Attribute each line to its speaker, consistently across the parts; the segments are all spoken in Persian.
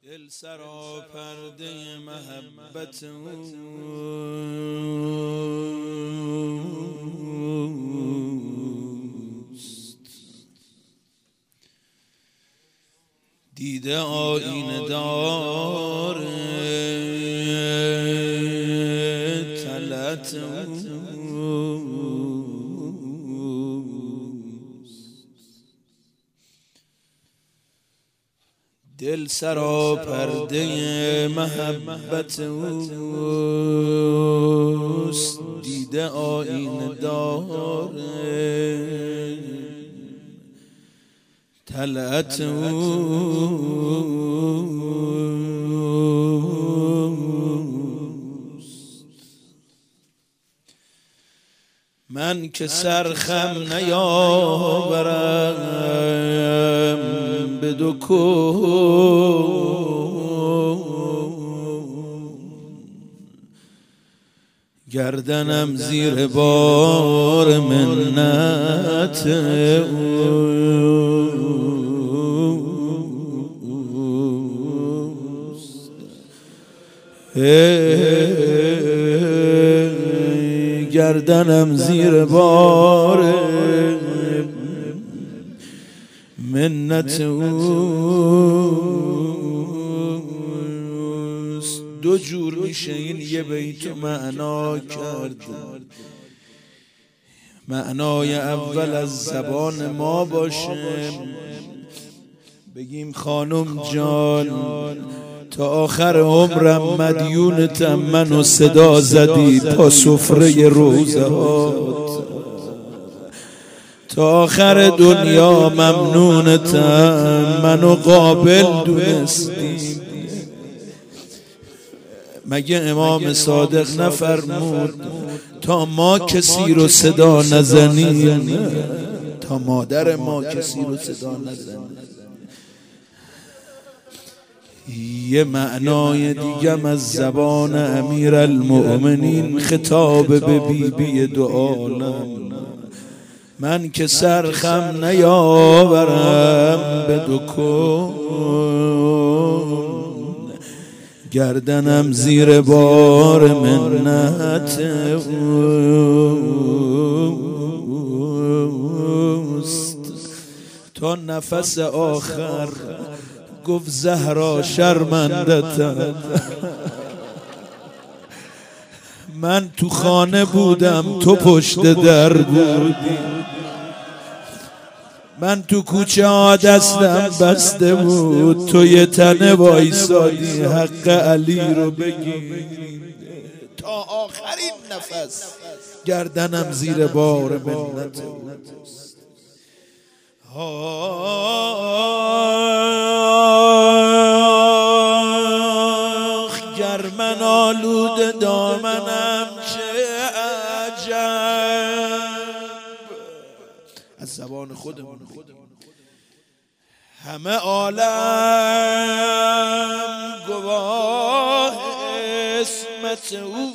Speaker 1: دل سرا پرده محبت اوست، دیده آینه دار طلعت اوست، دل سرا پرده محبت اوست، دیده آینه دار طلعت اوست. من که سرخم نیاورم به دو کون، گردنم زیر بار منت اوست، گردنم زیر بار منت اوست. دو جور میشه این یه بیت معنا کرد. معنای اول از زبان ما باشه، بگیم خانم جان تا آخر عمرم مدیونتم، منو صدا زدی تا سفره روزهات، تا آخر دنیا ممنونتم، منو قابل دونستی. مگه امام صادق نفرمود تا ما کسی رو صدا نزنیم، تا مادر ما کسی رو صدا نزنیم؟ یه معنای دیگم از زبان امیرالمؤمنین خطاب به بیبی دو عالم، من که سرخم نیاورم به دو کون، گردنم زیر بار منت اوست. تا نفس آخر گفت زهرا شرمندتم، من تو خانه بودم تو پشت در بودی، من تو کوچه ها دستم بسته بود، تو یه تنه وایسادی حق علی رو بگی. تا آخرین نفس گردنم زیر بار منت اوست. گر من آلود دامنم چه عجب، از زبان خودمون همه عالم گواه اسمت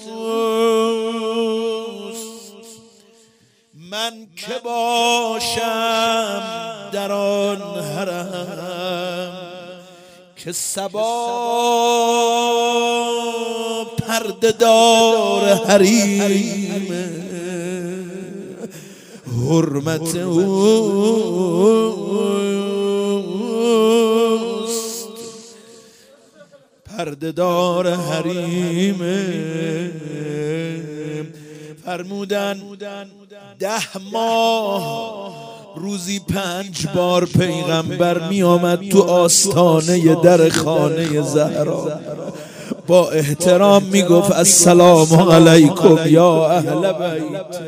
Speaker 1: اوست، من که باشم در آن حرم که صبا پرده دار حریم حرمت اوست، پرده دار حریم. فرمودن 10 ماه روزی 5 بار پیغمبر می آمد تو آستانه در خانه زهرا، با احترام می گفت السلام علیکم یا اهل بیت.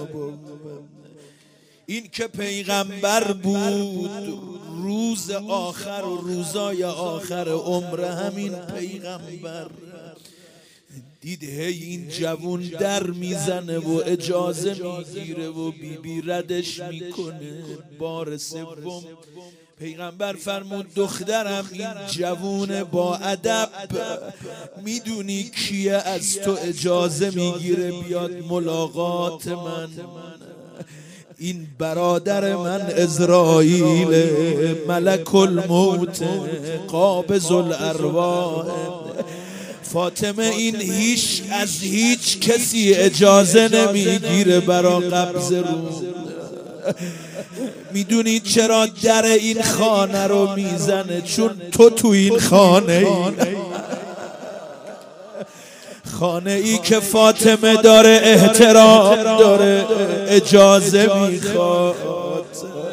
Speaker 1: این که پیغمبر بود، روز آخر و روزای آخر عمر همین پیغمبر دید این جوون در میزنه و اجازه میگیره و بیبی ردش میکنه. بار سوم پیغمبر فرمود دخترم این جوون با ادب، میدونی کیه از تو اجازه میگیره بیاد ملاقات من؟ این برادر من عزرائیل، ملک الموت قابض الارواح. فاطمه این هیچ از هیچ کسی اجازه نمیگیره برا قبض روح. میدونی چرا در این خانه رو میزنه؟ چون تو این خانه ای که فاطمه داره احترام داره، اجازه میخواد.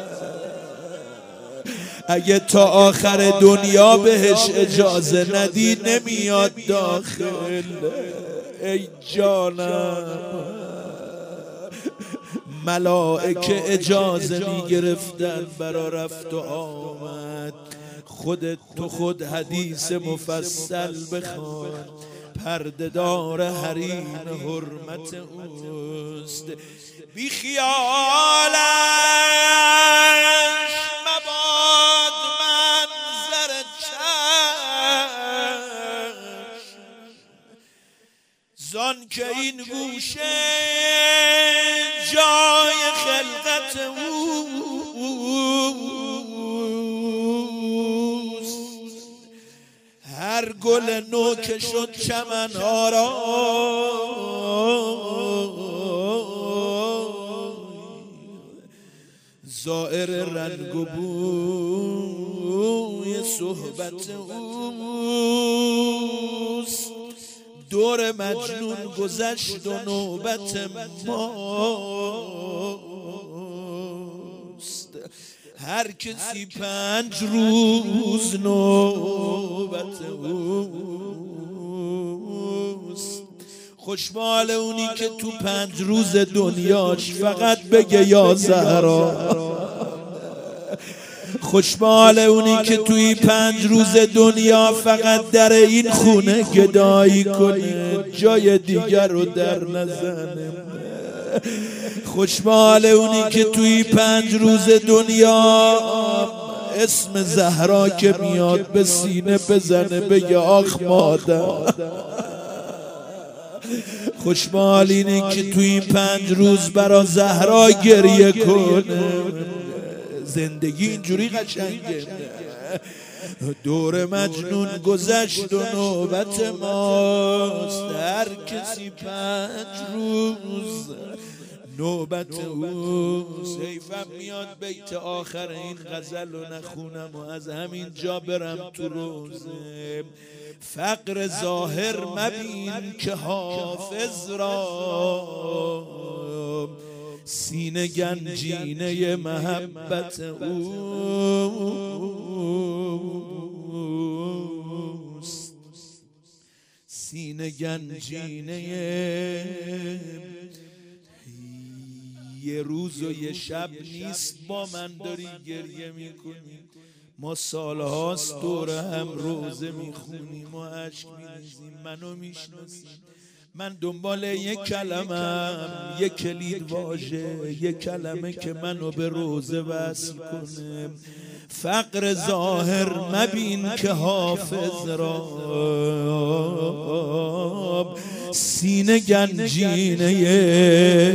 Speaker 1: اگه تا آخر دنیا بهش اجازه ندی نمیاد داخل. ای جانم، ملائکه اجازه میگرفتن برا رفت و آمد. خود حدیث مفصل بخوان، پرده‌دار حریم حرمت اوست. بی خیالش مباد منظر چشم، زان که این گوشه جای خلقت اوست. هر گل نو که شد چمن آرا، زائر رنگ و بوی صحبت اوست. دور مجنون گذشت و نوبت ماست. هر کسی 5 روز نوبت اوست. خوشبال اونی که تو 5 روز دنیاش فقط بگه یا زهرا. خوشبال اونی که توی 5 روز دنیا فقط در این خونه گدایی کنه، جای دیگر رو در نزنه. خوشبال اونی که توی 5 روز دنیا اسم زهرا که میاد به سینه بزنه بگه آخ مادر. خوشبال اینه که توی این 5 روز برا زهرا گریه کنه. زندگی اینجوری قشنگه. دور مجنون گذشت و نوبت ماست. هر کسی 5 روز نوبت اوست. حیفم میاد بیت آخر این غزل رو نخونم و از همین جا برم تو روزه. فقر ظاهر مبین که حافظ را، سینه گنجینه محبت اوست. سینه گنجینه یه روز و یه شب نیست با من داری گریه میکنی. ما سالهاست دور هم روزه میخونیم و عشق میریزیم. منو میشناسیم، من دنبال یک کلمم، یک کلید واژه، یک کلمه که منو به روزه وصل کنه. فقر ظاهر مبین که حافظ را، سینه گنجینه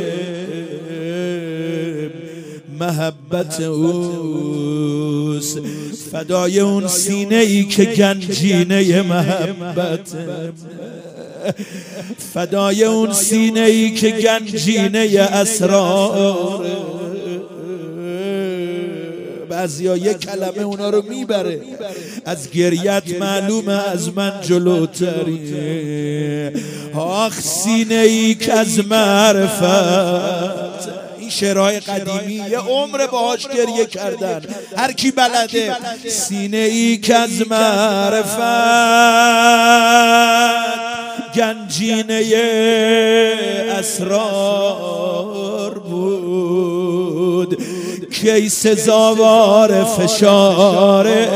Speaker 1: محبت اوست. فدای اون سینه ای که گنجینه محبت، فدای اون سینه ای که گنجینه اسرار. بعضیا یک کلمه اونا رو میبره، از گریت معلومه از من جلوتری. آخ سینه ای که از معرفت، این شعرهای قدیمی یه عمر باهاش گریه کردن، هر کی بلده. سینه ای که از معرفت گنجینه اسرار بود، کی سزاوار فشاره.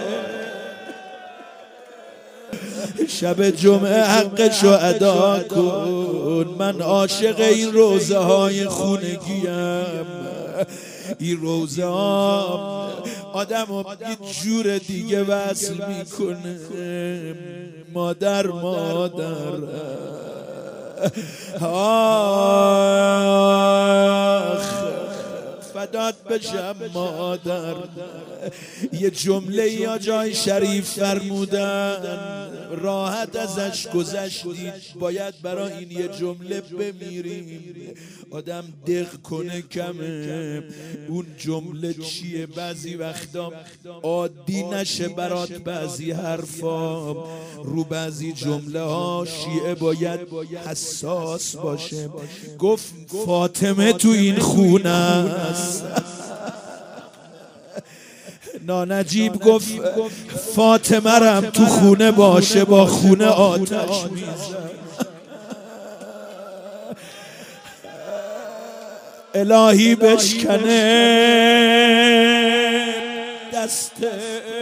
Speaker 1: شب جمعه حقشو ادا کن. من عاشق این روزه های خونگیم. این روزه ها آدم رو یه جور دیگه وصل میکنه. مادر آخ فدات بشم مادر. یه جمله یا جای شریف فرمودن راحت ازش گذشتید، باید برای این یه جمله بمیریم. آدم دق کنه کمه. اون جمله چیه؟ بعضی وقتا عادی نشه برات بعضی حرفا، رو بعضی جمله ها شیعه باید حساس باشه. گفت فاطمه تو این خونه است. نانجیب گفت فاطمه رم تو خونه باشه با خونه آتش میزن. الهی بشکنه دست